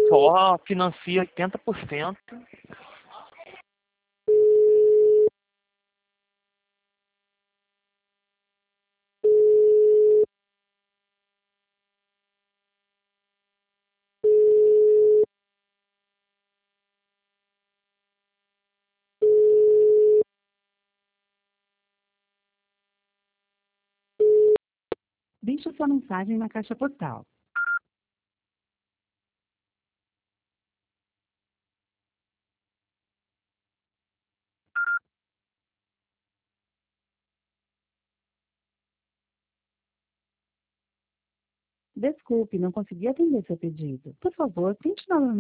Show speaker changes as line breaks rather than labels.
Só financia 80%.
Deixe sua mensagem na caixa postal. Desculpe, não consegui atender seu pedido. Por favor, tente novamente.